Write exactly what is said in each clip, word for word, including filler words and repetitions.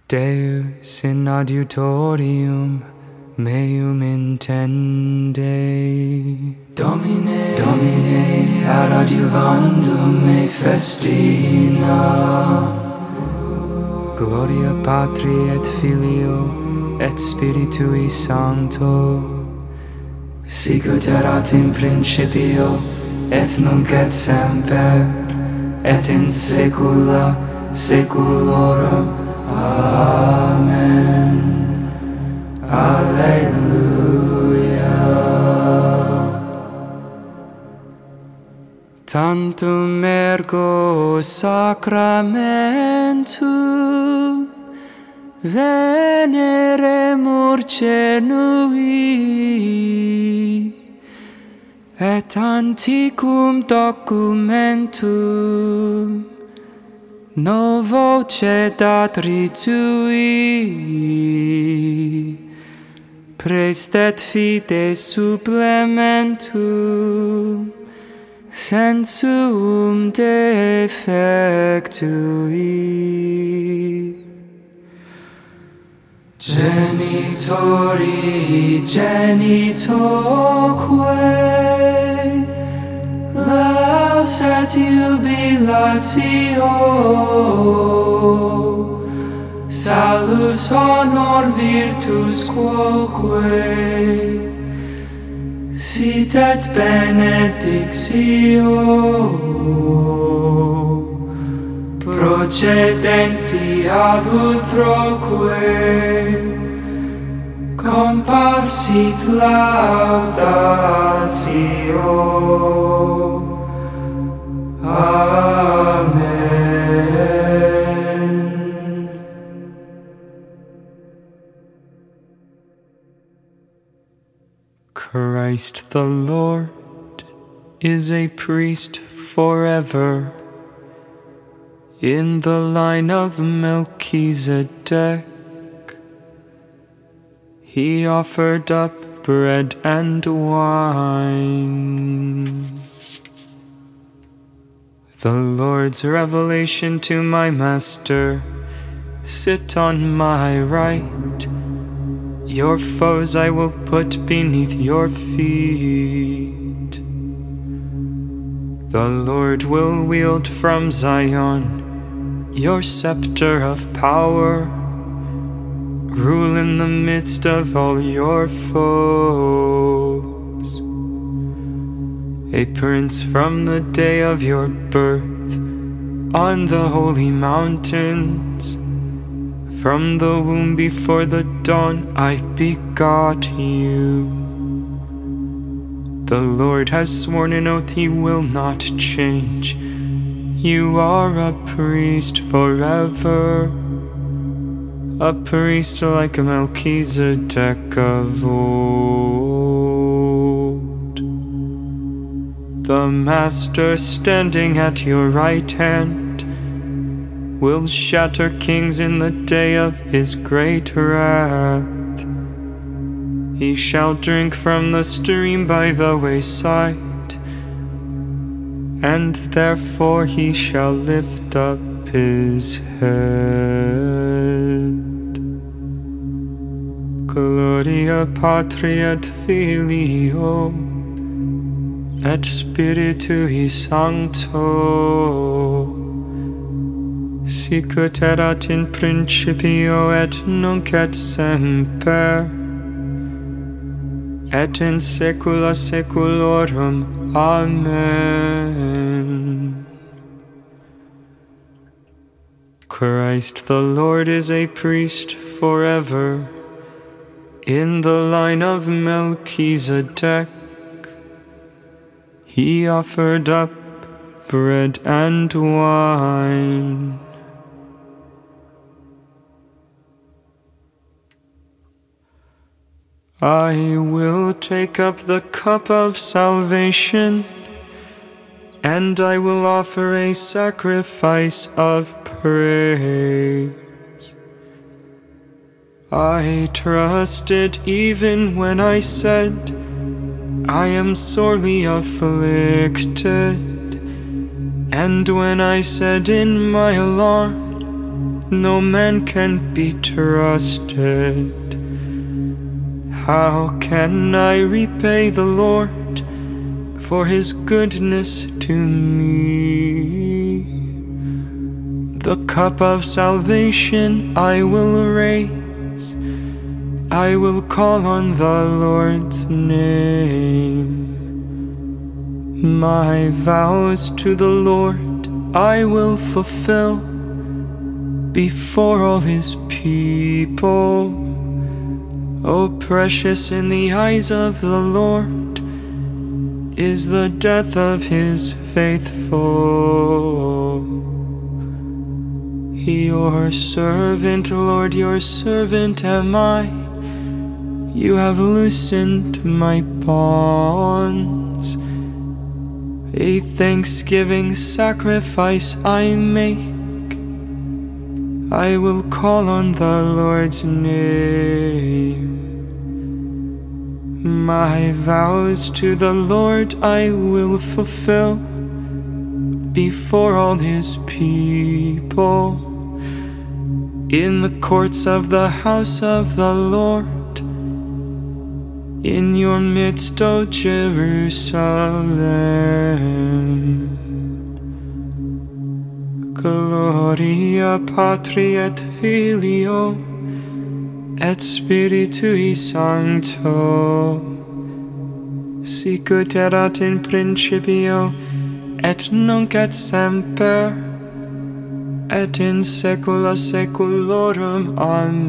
Deus in adiutorium meum intende. Domine, Domine, ad adiuvandum me festina. Gloria Patri et Filio et Spiritui Sancto, sicut erat in principio, et nunc et semper, et in saecula saeculorum. Amen. Alleluia. Tantum ergo sacramentum veneremur cenui, et antiquum documentum novo cedatri tui, praestet fide supplementum sensuum defectui. Genitori genitoque laus et jubilatio, salus honor virtus quoque, sit et benedictio, procedenti ab utroque, comparsit laudatio. Amen. Christ the Lord is a priest forever, in the line of Melchizedek. He offered up bread and wine. The Lord's revelation to my master, sit on my right. Your foes I will put beneath your feet. The Lord will wield from Zion your scepter of power, rule in the midst of all your foes. A prince from the day of your birth, on the holy mountains, from the womb before the dawn I begot you. The Lord has sworn an oath he will not change. You are a priest forever, a priest like Melchizedek of old. The Master standing at your right hand will shatter kings in the day of his great wrath. He shall drink from the stream by the wayside, and therefore he shall lift up his head. Gloria Patri et Filio et Spiritui Sancto, sicut erat in principio et nunc et semper, et in saecula saeculorum. Amen. Christ the Lord is a priest forever, in the line of Melchizedek. He offered up bread and wine. I will take up the cup of salvation, and I will offer a sacrifice of praise. I trusted even when I said, I am sorely afflicted, and when I said in my alarm, no man can be trusted. How can I repay the Lord for his goodness to me? The cup of salvation I will raise, I will call on the Lord's name. My vows to the Lord I will fulfill before all his people. Oh, precious in the eyes of the Lord is the death of his faithful. Your servant, Lord, your servant am I. You have loosened my bonds. A thanksgiving sacrifice I make. I will call on the Lord's name. My vows to the Lord I will fulfill before all his people. In the courts of the house of the Lord, in your midst, O Jerusalem. Gloria Patri et Filio et Spiritui Sancto, sic ut erat in principio et nunc et semper et in saecula saeculorum.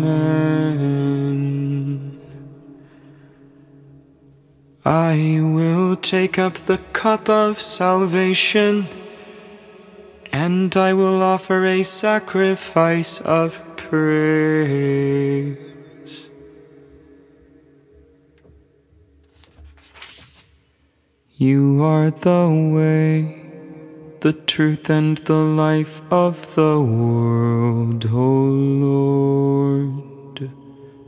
Amen. I will take up the cup of salvation, and I will offer a sacrifice of praise. You are the way, the truth, and the life of the world, O Lord.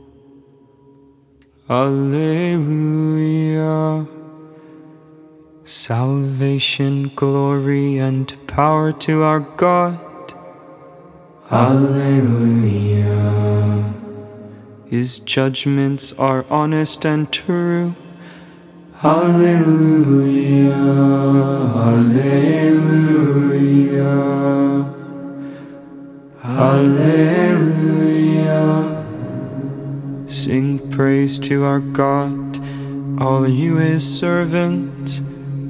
Alleluia. Salvation, glory, and power to our God. Alleluia. His judgments are honest and true. Alleluia. Alleluia. Alleluia. Sing praise to our God, all you his servants.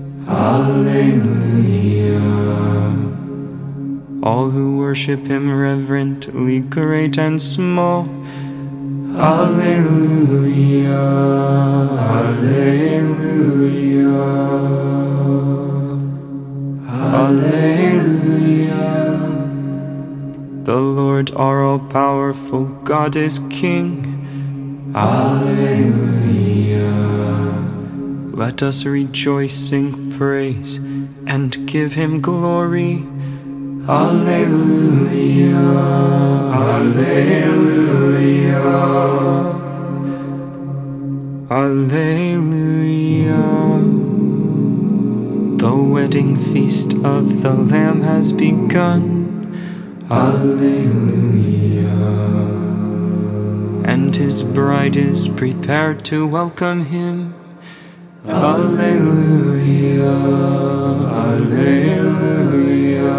Alleluia. All who worship him reverently, great and small. Alleluia. Alleluia. Alleluia. The Lord our all-powerful God is King. Alleluia. Let us rejoice, sing praise, and give him glory. Alleluia. Alleluia. Alleluia. The wedding feast of the Lamb has begun. Alleluia. And his bride is prepared to welcome him. Alleluia. Alleluia.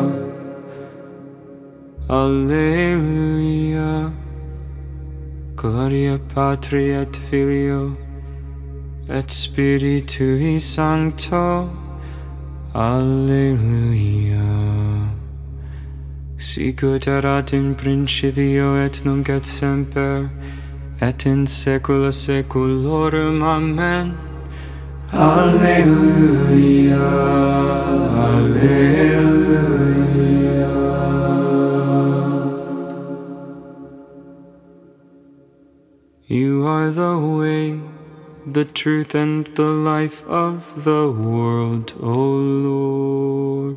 Alleluia. Gloria Patri et Filio et Spiritui Sancto. Alleluia. Sic ut erat in principio et nunc et semper et in saecula saeculorum. Amen. Alleluia. Alleluia. You are the way, the truth, and the life of the world, O Lord.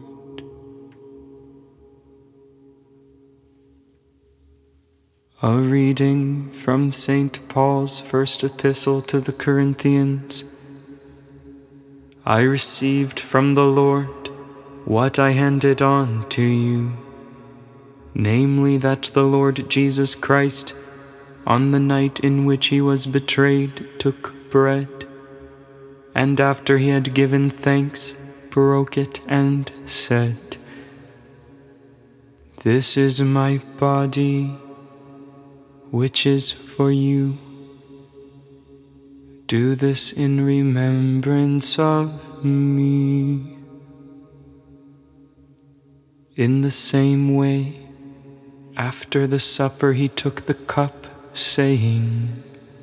A reading from Saint Paul's first epistle to the Corinthians. I received from the Lord what I handed on to you. namely that the Lord Jesus Christ, on the night in which he was betrayed, took bread, and after he had given thanks, broke it and said, "This is my body, which is for you. Do this in remembrance of me." In the same way, after the supper he took the cup, saying,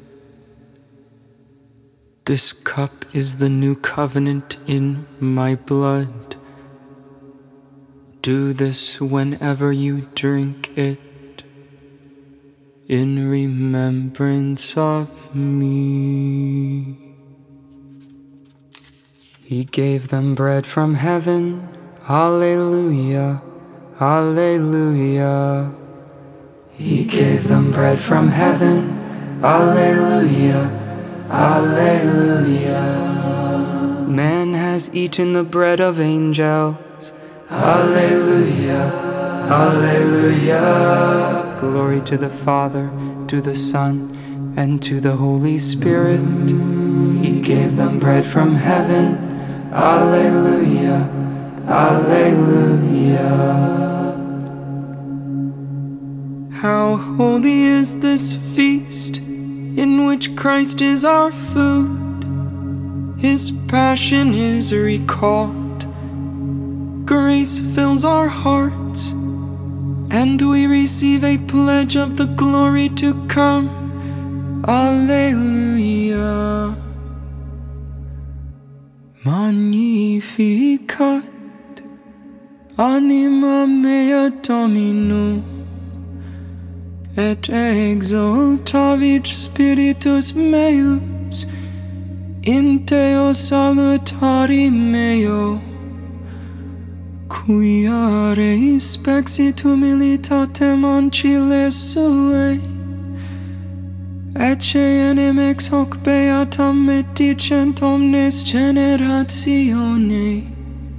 "This cup is the new covenant in my blood. Do this whenever you drink it, in remembrance of me." He gave them bread from heaven. Alleluia, alleluia. He gave them bread from heaven. Alleluia, alleluia. Man has eaten the bread of angels. Alleluia, alleluia. Glory to the Father, to the Son, and to the Holy Spirit. He gave them bread from heaven. Alleluia, alleluia. How holy is this feast, in which Christ is our food. His passion is recalled. Grace fills our hearts, and we receive a pledge of the glory to come. Alleluia. Magnificat anima mea Dominum, et exultavit spiritus meus in Deo salutari meo, quia respexit humilitatem ancile suae, ecce enim ex hoc beatam medicent omnes generationes,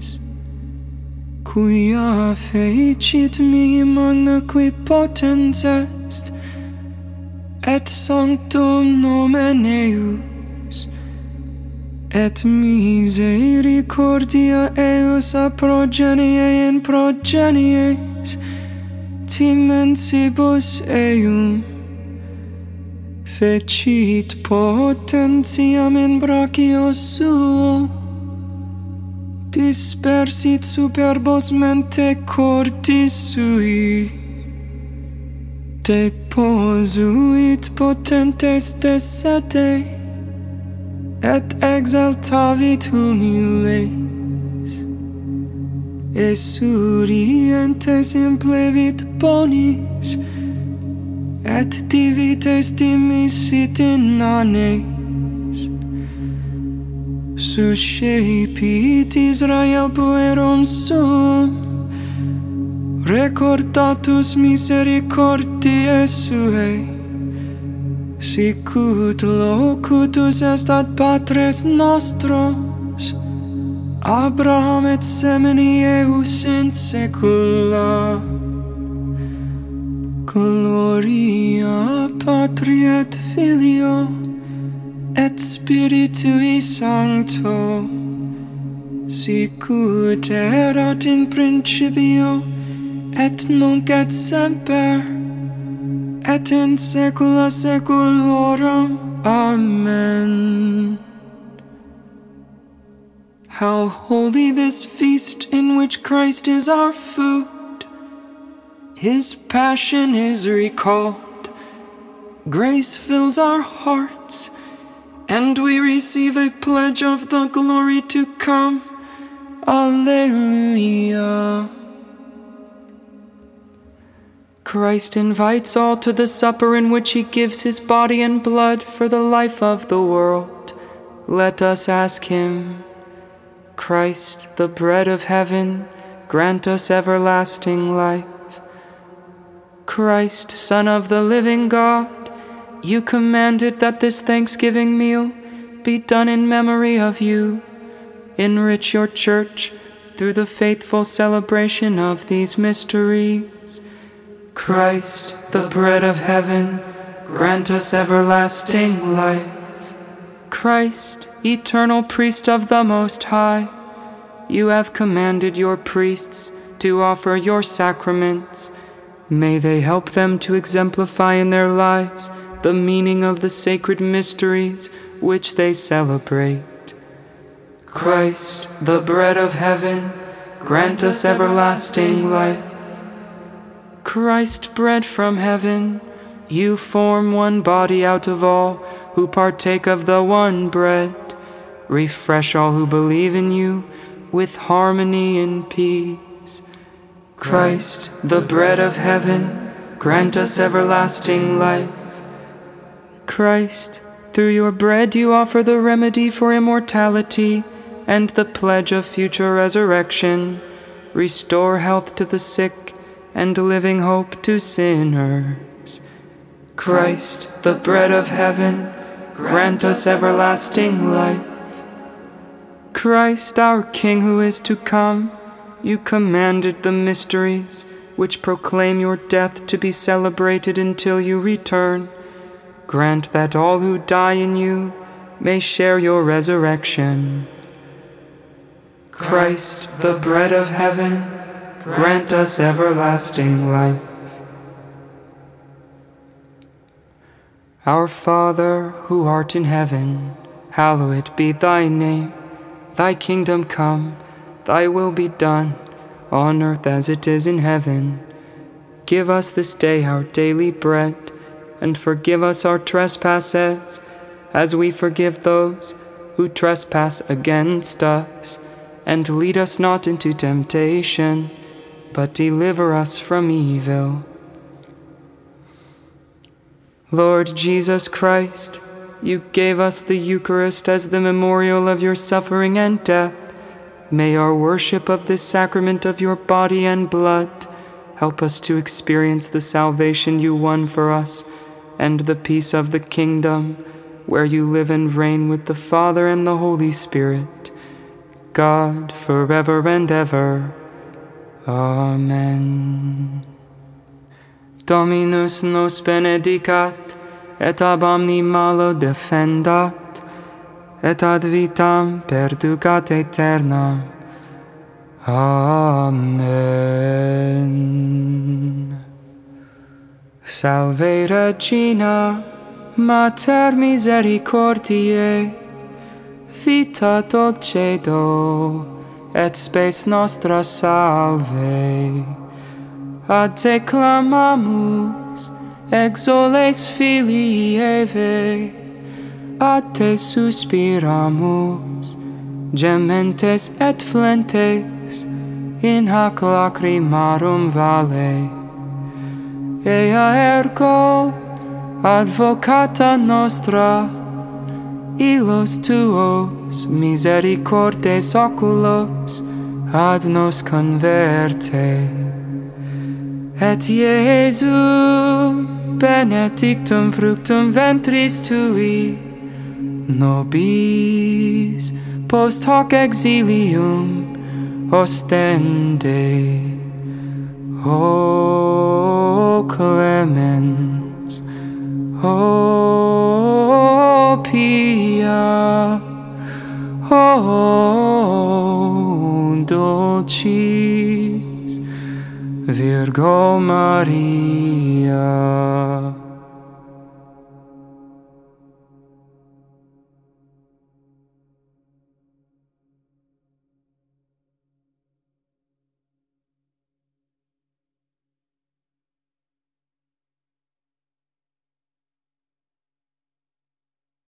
quia fecit mihi magna qui potens est, et sanctum nomen eius, et misericordia eius a progenie in progenies, timensibus eium, fecit potentiam in brachio suo, dispersit superbos mente cortis sui, deposuit potentes de sede, et exaltavit humiles, esurientes implevit bonis, et divites dimisit in annes, suscepit Israel puerum suum, recordatus misericordiae suae, sicut locutus est ad patres nostros, Abraham et semini eius in saecula. Gloria Patri et Filio et Spiritui Sancto, sicut erat in principio, et nunc et semper, et in saecula saeculorum. Amen. How holy this feast in which Christ is our food. His passion is recalled. Grace fills our hearts, and we receive a pledge of the glory to come. Alleluia. Christ invites all to the supper in which he gives his body and blood for the life of the world. Let us ask him. Christ, the bread of heaven, grant us everlasting life. Christ, Son of the living God, you commanded that this Thanksgiving meal be done in memory of you. Enrich your church through the faithful celebration of these mysteries, Christ, the bread of heaven, grant us everlasting life. Christ, eternal priest of the Most High, you have commanded your priests to offer your sacraments. May they help them to exemplify in their lives the meaning of the sacred mysteries which they celebrate. Christ, the bread of heaven, grant us everlasting life. Christ, bread from heaven, you form one body out of all who partake of the one bread. Refresh all who believe in you with harmony and peace. Christ, the bread of heaven, grant us everlasting life. Christ, through your bread you offer the remedy for immortality and the pledge of future resurrection. Restore health to the sick and living hope to sinners. Christ, the bread of heaven, grant us everlasting life. Christ, our King who is to come, you commanded the mysteries which proclaim your death to be celebrated until you return. Grant that all who die in you may share your resurrection. Christ, the bread of heaven, grant us everlasting life. Our Father, who art in heaven, hallowed be thy name. Thy kingdom come, thy will be done, on earth as it is in heaven. Give us this day our daily bread, and forgive us our trespasses, as we forgive those who trespass against us. And lead us not into temptation, but deliver us from evil. Lord Jesus Christ, you gave us the Eucharist as the memorial of your suffering and death. May our worship of this sacrament of your body and blood help us to experience the salvation you won for us and the peace of the kingdom, where you live and reign with the Father and the Holy Spirit, God, forever and ever. Amen. Dominus nos benedicat, et ab omni malo defendat, et ad vitam perducat aeternam. Amen. Salve Regina, Mater misericordiae, vita dulcedo, et spes nostra salve. Ad te clamamus, exoles filii Eve, ad te suspiramus, gementes et flentes, in hac lacrimarum vale. Ea ergo, advocata nostra, illos tuos misericordes oculos ad nos converte. Et Iesu, benedictum fructum ventris tui, nobis post hoc exilium ostende. O clemens, O pia, O dulcis Virgo Maria.